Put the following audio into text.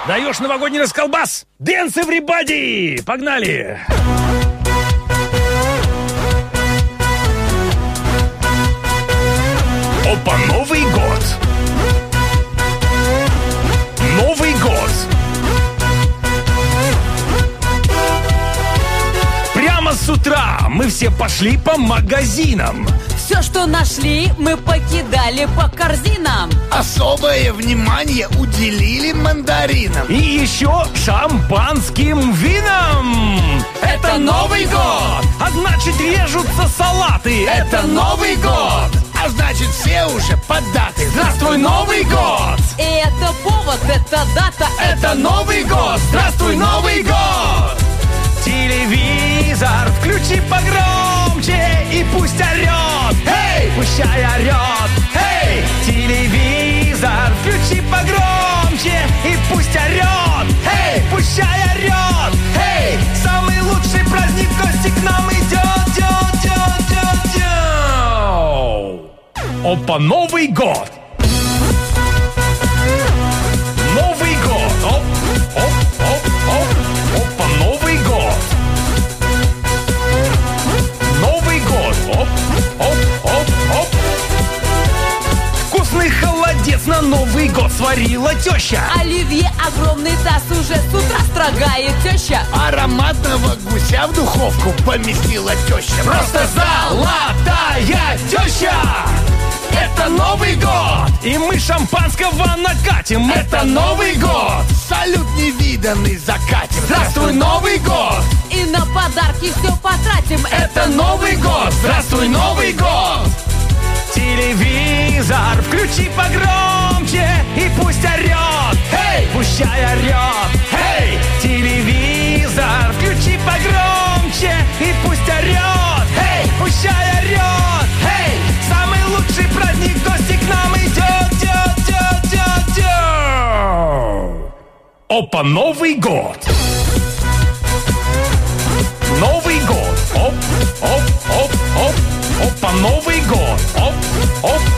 Даешь новогодний расколбас? Dance everybody! Погнали! Опа, Новый год! Новый год! Прямо с утра мы все пошли по магазинам. Все, что нашли, мы покидали по корзинам. Особое внимание уделили мандаринам. И еще шампанским винам. Это Новый год! А значит, режутся салаты. Это Новый год! А значит, все уже поддаты. Здравствуй, Новый год! И это повод, это дата. Это Новый год! Здравствуй, Новый год! Телевизор включи погромче и пусть орет. Эй, пущай орет. Эй, телевизор включи погромче и пусть орет. Эй, пущай орет. Эй, самый лучший праздник в гости к нам идет. Опа, Новый год! Новый год! Оп, оп, оп, оп. Опа, Новый год! Новый год! Оп, оп, оп, оп. Вкусный холодец на Новый год сварила теща. Оливье огромный таз уже с утра строгает теща. Ароматного гуся в духовку поместила теща. Просто золотая теща! Это Новый год! И мы шампанского накатим. Это Новый год! Салют невиданный закатим. Здравствуй, Новый год! И на подарки все потратим. Это Новый год! Здравствуй, Новый год! Телевизор включи погромче и пусть орет. Эй, пущай орет. Эй, телевизор включи погромче и пусть орет. Эй, пущай орет. Эй, самый лучший праздник в гости к нам идет. Опа, Новый год! Новый год! Оп, оп, оп, оп. Опа, Новый год! Оп, оп,